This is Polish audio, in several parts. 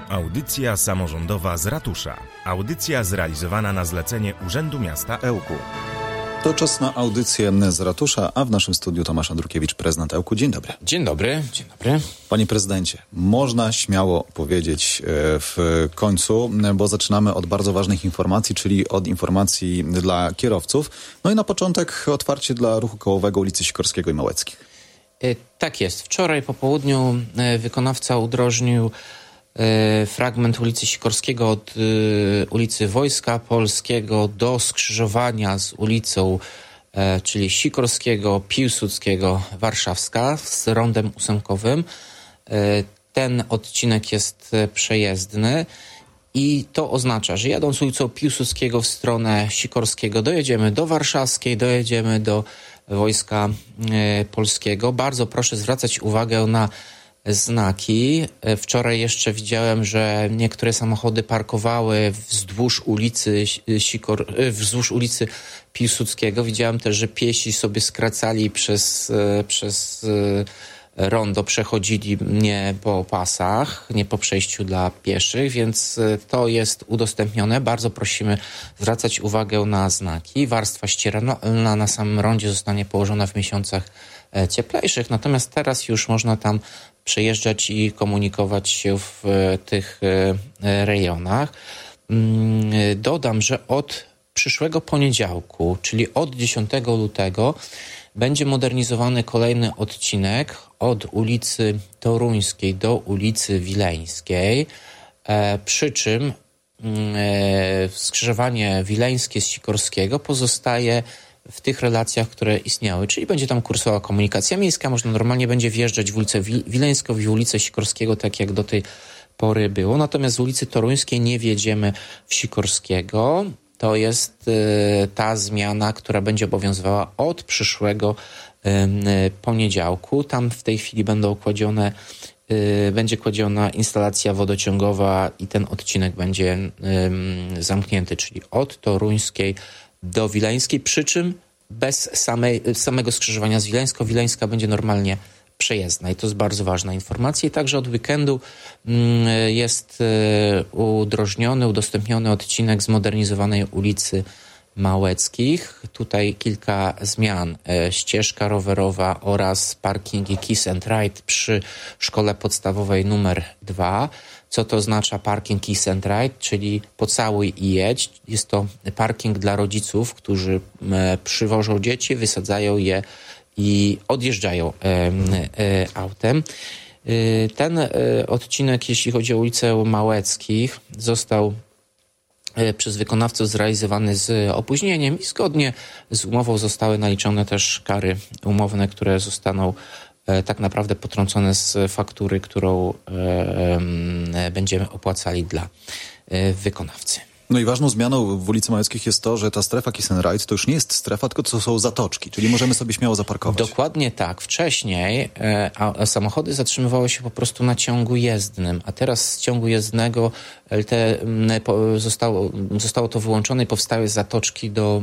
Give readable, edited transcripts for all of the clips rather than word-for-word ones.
Audycja samorządowa z ratusza. Audycja zrealizowana na zlecenie Urzędu Miasta Ełku. To czas na audycję z ratusza, a w naszym studiu Tomasz Andrukiewicz, prezydent Ełku. Dzień dobry. Dzień dobry. Dzień dobry. Panie prezydencie, można śmiało powiedzieć w końcu, bo zaczynamy od bardzo ważnych informacji, czyli od informacji dla kierowców. No i na początek otwarcie dla ruchu kołowego ulicy Sikorskiego i Małeckich. Tak jest. Wczoraj po południu wykonawca udrożnił fragment ulicy Sikorskiego od ulicy Wojska Polskiego do skrzyżowania z ulicą, czyli Sikorskiego, Piłsudskiego, Warszawska z rondem ósemkowym. Ten odcinek jest przejezdny i to oznacza, że jadąc ulicą Piłsudskiego w stronę Sikorskiego dojedziemy do Warszawskiej, dojedziemy do Wojska Polskiego. Bardzo proszę zwracać uwagę na znaki. Wczoraj jeszcze widziałem, że niektóre samochody parkowały wzdłuż ulicy Piłsudskiego. Widziałem też, że piesi sobie skracali przez rondo, przechodzili nie po pasach, nie po przejściu dla pieszych, więc to jest udostępnione. Bardzo prosimy zwracać uwagę na znaki. Warstwa ścierana na samym rondzie zostanie położona w miesiącach cieplejszych, natomiast teraz już można tam przejeżdżać i komunikować się w tych rejonach. Dodam, że od przyszłego poniedziałku, czyli od 10 lutego, będzie modernizowany kolejny odcinek od ulicy Toruńskiej do ulicy Wileńskiej, przy czym skrzyżowanie wileńskie z Sikorskiego pozostaje w tych relacjach, które istniały, czyli będzie tam kursowała komunikacja miejska, można normalnie będzie wjeżdżać w ulicę Wileńską i w ulicę Sikorskiego, tak jak do tej pory było. Natomiast z ulicy Toruńskiej nie wjedziemy w Sikorskiego. To jest ta zmiana, która będzie obowiązywała od przyszłego poniedziałku. Tam w tej chwili będzie kładziona instalacja wodociągowa i ten odcinek będzie zamknięty, czyli od Toruńskiej do Wileńskiej, przy czym bez samego skrzyżowania z Wileńską. Wileńska będzie normalnie przejezdna i to jest bardzo ważna informacja. I także od weekendu jest udostępniony odcinek zmodernizowanej ulicy Małeckich. Tutaj kilka zmian. Ścieżka rowerowa oraz parkingi Kiss and Ride przy szkole podstawowej numer 2. Co to oznacza parking Kiss and Ride? Czyli pocałuj i jedź. Jest to parking dla rodziców, którzy przywożą dzieci, wysadzają je i odjeżdżają autem. Ten odcinek, jeśli chodzi o ulicę Małeckich, został przez wykonawców zrealizowany z opóźnieniem i zgodnie z umową zostały naliczone też kary umowne, które zostaną tak naprawdę potrącone z faktury, którą będziemy opłacali dla wykonawcy. No i ważną zmianą w ulicy Małeckich jest to, że ta strefa Kiss and Ride to już nie jest strefa, tylko to są zatoczki, czyli możemy sobie śmiało zaparkować. Dokładnie tak. Wcześniej samochody zatrzymywały się po prostu na ciągu jezdnym, a teraz z ciągu jezdnego zostało to wyłączone i powstały zatoczki do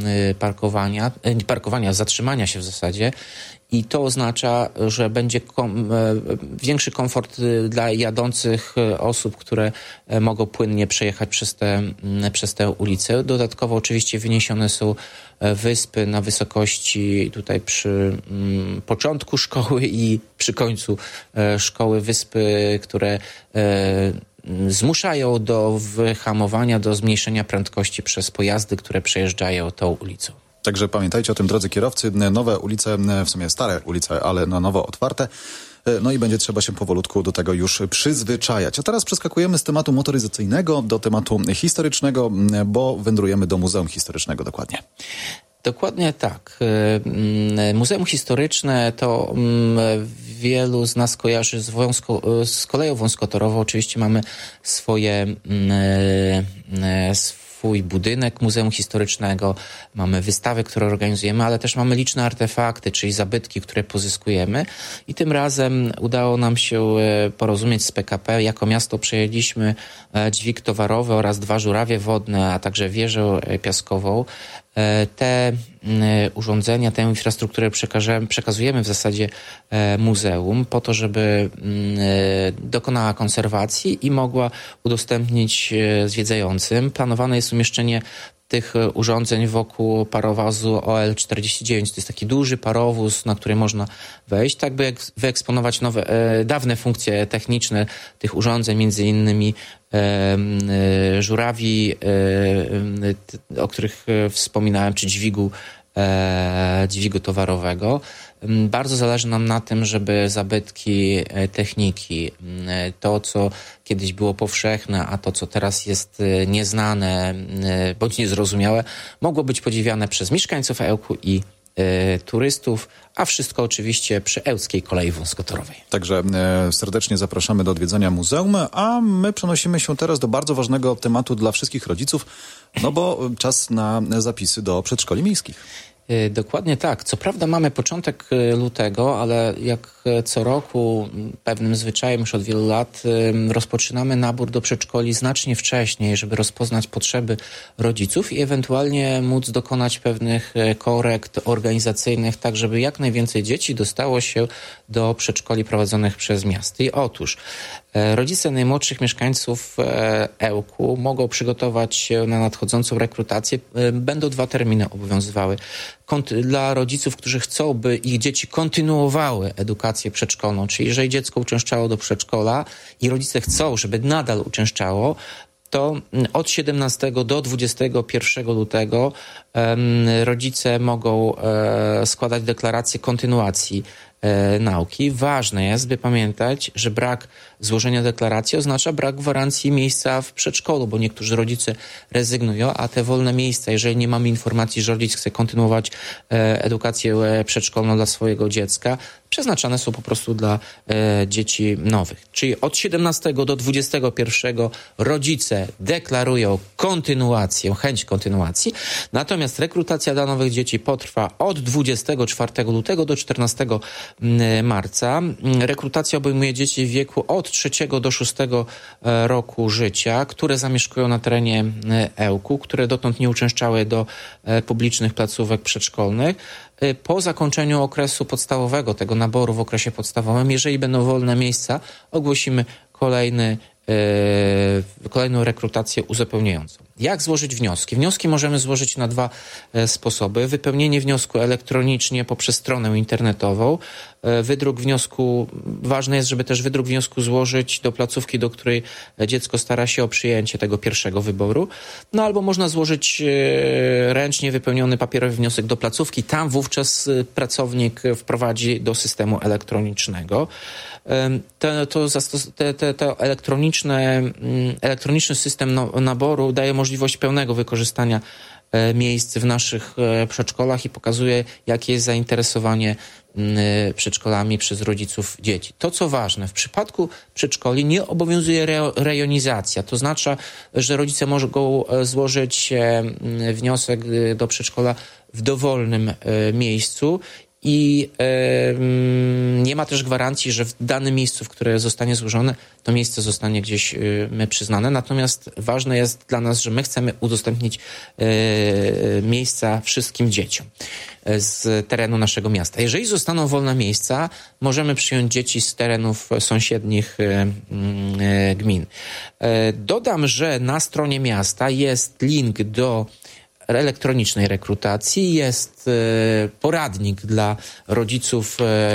zatrzymania się w zasadzie. I to oznacza, że będzie większy komfort dla jadących osób, które mogą płynnie przejechać przez tę ulicę. Dodatkowo oczywiście wyniesione są wyspy na wysokości tutaj przy początku szkoły i przy końcu szkoły, wyspy, które zmuszają do wyhamowania, do zmniejszenia prędkości przez pojazdy, które przejeżdżają tą ulicą. Także pamiętajcie o tym, drodzy kierowcy, nowe ulice, w sumie stare ulice, ale na nowo otwarte. No i będzie trzeba się powolutku do tego już przyzwyczajać. A teraz przeskakujemy z tematu motoryzacyjnego do tematu historycznego, bo wędrujemy do Muzeum Historycznego dokładnie. Dokładnie tak. Muzeum Historyczne to wielu z nas kojarzy z koleją wąskotorową. Oczywiście mamy swój budynek Muzeum Historycznego, mamy wystawy, które organizujemy, ale też mamy liczne artefakty, czyli zabytki, które pozyskujemy i tym razem udało nam się porozumieć z PKP. Jako miasto przejęliśmy dźwig towarowy oraz 2 żurawie wodne, a także wieżę piaskową Te urządzenia, tę infrastrukturę przekazujemy w zasadzie muzeum po to, żeby dokonała konserwacji i mogła udostępnić zwiedzającym. Planowane jest umieszczenie tych urządzeń wokół parowozu OL-49. To jest taki duży parowóz, na który można wejść, tak by wyeksponować dawne funkcje techniczne tych urządzeń, między innymi żurawi, o których wspominałem, czy dźwigu towarowego. Bardzo zależy nam na tym, żeby zabytki techniki, to co kiedyś było powszechne, a to co teraz jest nieznane bądź niezrozumiałe, mogło być podziwiane przez mieszkańców Ełku i turystów, a wszystko oczywiście przy Ełckiej Kolei Wąskotorowej. Także serdecznie zapraszamy do odwiedzenia muzeum, a my przenosimy się teraz do bardzo ważnego tematu dla wszystkich rodziców, no bo czas na zapisy do przedszkoli miejskich. Dokładnie tak. Co prawda mamy początek lutego, ale jak co roku pewnym zwyczajem już od wielu lat rozpoczynamy nabór do przedszkoli znacznie wcześniej, żeby rozpoznać potrzeby rodziców i ewentualnie móc dokonać pewnych korekt organizacyjnych, tak żeby jak najwięcej dzieci dostało się do przedszkoli prowadzonych przez miasto. I otóż rodzice najmłodszych mieszkańców Ełku mogą przygotować się na nadchodzącą rekrutację. Będą 2 terminy obowiązywały. Dla rodziców, którzy chcą, by ich dzieci kontynuowały edukację przedszkolną, czyli jeżeli dziecko uczęszczało do przedszkola i rodzice chcą, żeby nadal uczęszczało, to od 17 do 21 lutego rodzice mogą składać deklarację kontynuacji nauki. Ważne jest, by pamiętać, że brak złożenia deklaracji oznacza brak gwarancji miejsca w przedszkolu, bo niektórzy rodzice rezygnują, a te wolne miejsca, jeżeli nie mamy informacji, że rodzic chce kontynuować edukację przedszkolną dla swojego dziecka, przeznaczane są po prostu dla dzieci nowych. Czyli od 17 do 21 rodzice deklarują kontynuację, chęć kontynuacji, natomiast rekrutacja dla nowych dzieci potrwa od 24 lutego do 14 marca. Rekrutacja obejmuje dzieci w wieku od 3 do 6 roku życia, które zamieszkują na terenie Ełku, które dotąd nie uczęszczały do publicznych placówek przedszkolnych. Po zakończeniu okresu podstawowego, tego naboru w okresie podstawowym, jeżeli będą wolne miejsca, ogłosimy kolejną rekrutację uzupełniającą. Jak złożyć wnioski? Wnioski możemy złożyć na 2 sposoby. Wypełnienie wniosku elektronicznie poprzez stronę internetową. Wydruk wniosku, ważne jest, żeby też wydruk wniosku złożyć do placówki, do której dziecko stara się o przyjęcie tego pierwszego wyboru. No albo można złożyć ręcznie wypełniony papierowy wniosek do placówki. Tam wówczas pracownik wprowadzi do systemu elektronicznego. Elektroniczny system naboru daje możliwość pełnego wykorzystania miejsc w naszych przedszkolach i pokazuje, jakie jest zainteresowanie przedszkolami przez rodziców dzieci. To, co ważne, w przypadku przedszkoli nie obowiązuje rejonizacja. To znaczy, że rodzice mogą złożyć wniosek do przedszkola w dowolnym miejscu i nie ma też gwarancji, że w danym miejscu, w które zostanie złożone, to miejsce zostanie gdzieś przyznane. Natomiast ważne jest dla nas, że my chcemy udostępnić miejsca wszystkim dzieciom z terenu naszego miasta. Jeżeli zostaną wolne miejsca, możemy przyjąć dzieci z terenów sąsiednich gmin. Dodam, że na stronie miasta jest link do elektronicznej rekrutacji, jest poradnik dla rodziców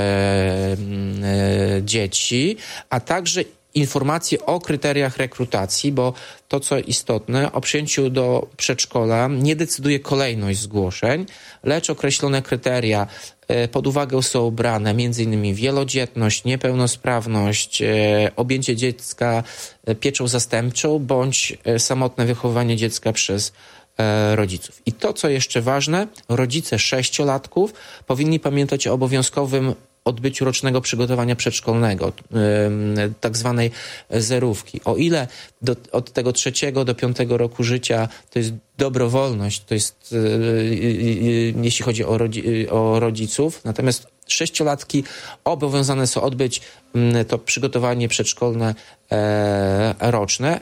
dzieci, a także informacje o kryteriach rekrutacji, bo to, co istotne, o przyjęciu do przedszkola nie decyduje kolejność zgłoszeń, lecz określone kryteria pod uwagę są brane m.in. wielodzietność, niepełnosprawność, objęcie dziecka pieczą zastępczą bądź samotne wychowywanie dziecka przez rodziców. I to, co jeszcze ważne, rodzice 6-latków powinni pamiętać o obowiązkowym odbyciu rocznego przygotowania przedszkolnego, tak zwanej zerówki. O ile od tego 3 do 5 roku życia to jest dobrowolność, to jest jeśli chodzi o rodziców, natomiast 6-latki obowiązane są odbyć to przygotowanie przedszkolne roczne.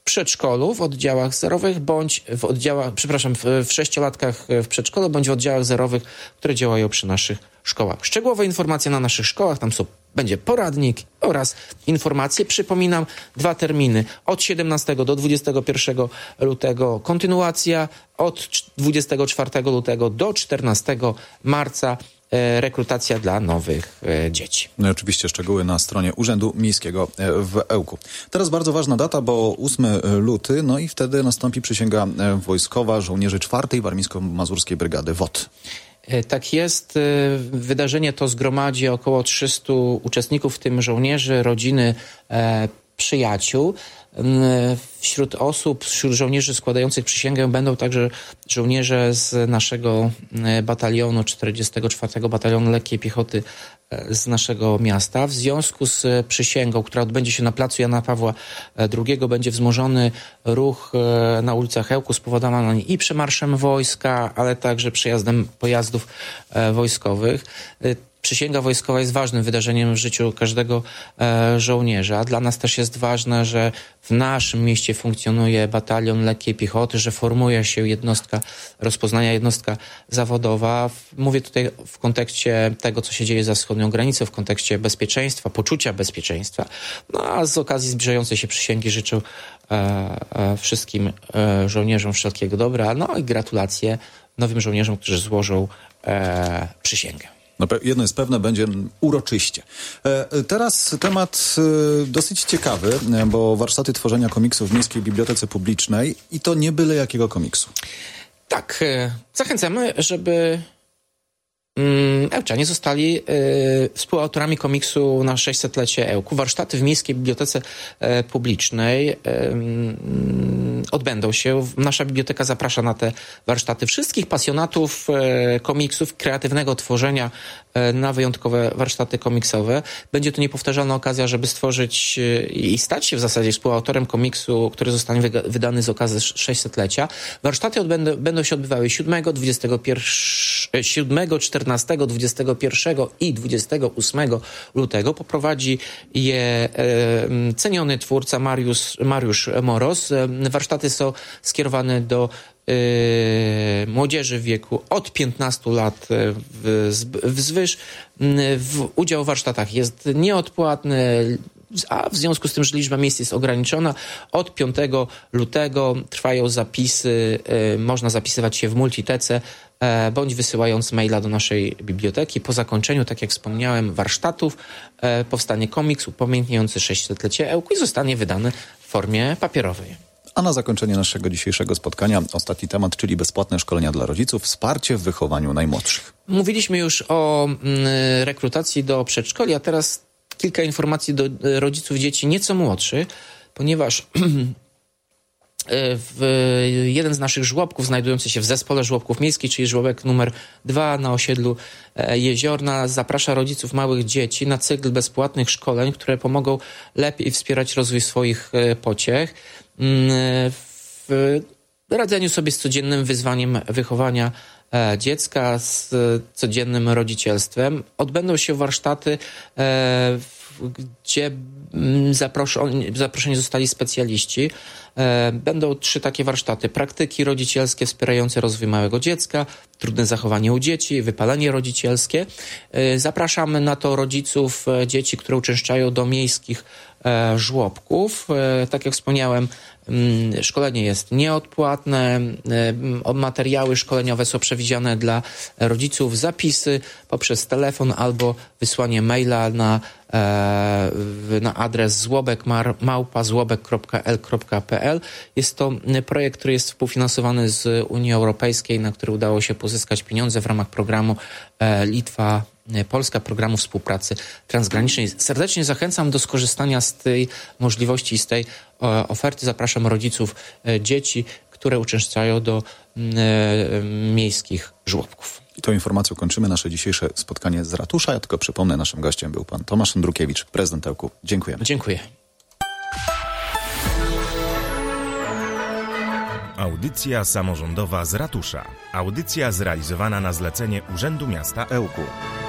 przedszkolu, w oddziałach zerowych, bądź w oddziałach, w 6-latkach w przedszkolu, bądź w oddziałach zerowych, które działają przy naszych szkołach. Szczegółowe informacje na naszych szkołach, tam będzie poradnik oraz informacje. Przypominam, 2 terminy. Od 17 do 21 lutego kontynuacja, od 24 lutego do 14 marca rekrutacja dla nowych dzieci. No i oczywiście szczegóły na stronie Urzędu Miejskiego w Ełku. Teraz bardzo ważna data, bo 8 luty, no i wtedy nastąpi przysięga wojskowa żołnierzy 4. Warmińsko-Mazurskiej Brygady WOT. Tak jest. Wydarzenie to zgromadzi około 300 uczestników, w tym żołnierzy, rodziny, przyjaciół. Wśród żołnierzy składających przysięgę będą także żołnierze z naszego batalionu, 44 Batalionu Lekkiej Piechoty z naszego miasta. W związku z przysięgą, która odbędzie się na placu Jana Pawła II, będzie wzmożony ruch na ulicach Ełku, spowodowany i przemarszem wojska, ale także przejazdem pojazdów wojskowych. Przysięga wojskowa jest ważnym wydarzeniem w życiu każdego żołnierza. Dla nas też jest ważne, że w naszym mieście funkcjonuje batalion lekkiej piechoty, że formuje się jednostka zawodowa. Mówię tutaj w kontekście tego, co się dzieje za wschodnią granicą, w kontekście bezpieczeństwa, poczucia bezpieczeństwa. No a z okazji zbliżającej się przysięgi życzę wszystkim żołnierzom wszelkiego dobra. No i gratulacje nowym żołnierzom, którzy złożą przysięgę. No, jedno jest pewne, będzie uroczyście. Teraz temat dosyć ciekawy, bo warsztaty tworzenia komiksów w Miejskiej Bibliotece Publicznej i to nie byle jakiego komiksu. Tak, zachęcamy, żeby Ełczanie zostali współautorami komiksu na 600-lecie Ełku. Warsztaty w Miejskiej Bibliotece Publicznej odbędą się. Nasza biblioteka zaprasza na te warsztaty wszystkich pasjonatów komiksów, kreatywnego tworzenia na wyjątkowe warsztaty komiksowe. Będzie to niepowtarzalna okazja, żeby stworzyć i stać się w zasadzie współautorem komiksu, który zostanie wydany z okazji 600-lecia. Warsztaty będą się odbywały 7, 14, 21 i 28 lutego. Poprowadzi je ceniony twórca Mariusz Moros. Warsztaty są skierowane do młodzieży w wieku od 15 lat wzwyż. Udział w warsztatach jest nieodpłatny, a w związku z tym, że liczba miejsc jest ograniczona, od 5 lutego trwają zapisy, można zapisywać się w Multitece, bądź wysyłając maila do naszej biblioteki. Po zakończeniu, tak jak wspomniałem, warsztatów powstanie komiks upamiętniający 600-lecie Ełku i zostanie wydany w formie papierowej. A na zakończenie naszego dzisiejszego spotkania ostatni temat, czyli bezpłatne szkolenia dla rodziców, wsparcie w wychowaniu najmłodszych. Mówiliśmy już o rekrutacji do przedszkoli, a teraz kilka informacji do rodziców dzieci nieco młodszych, ponieważ jeden z naszych żłobków znajdujący się w zespole żłobków miejskich, czyli żłobek numer 2 na osiedlu Jeziorna, zaprasza rodziców małych dzieci na cykl bezpłatnych szkoleń, które pomogą lepiej wspierać rozwój swoich pociech w radzeniu sobie z codziennym wyzwaniem wychowania dziecka, z codziennym rodzicielstwem. Odbędą się warsztaty, gdzie zaproszeni zostali specjaliści. Będą 3 takie warsztaty. Praktyki rodzicielskie wspierające rozwój małego dziecka, trudne zachowanie u dzieci, wypalenie rodzicielskie. Zapraszamy na to rodziców dzieci, które uczęszczają do miejskich żłobków. Tak jak wspomniałem, szkolenie jest nieodpłatne. Materiały szkoleniowe są przewidziane dla rodziców. Zapisy poprzez telefon albo wysłanie maila na adres żłobek@żłobek.l.pl. Jest to projekt, który jest współfinansowany z Unii Europejskiej, na który udało się pozyskać pieniądze w ramach programu Litwa-Polska, programu współpracy transgranicznej. Serdecznie zachęcam do skorzystania z tej możliwości i z tej oferty. Zapraszam rodziców dzieci, które uczęszczają do miejskich żłobków. I tą informacją kończymy nasze dzisiejsze spotkanie z ratusza. Ja tylko przypomnę, naszym gościem był pan Tomasz Andrukiewicz, prezydent Ełku. Dziękujemy. Dziękuję. Audycja samorządowa z ratusza. Audycja zrealizowana na zlecenie Urzędu Miasta Ełku.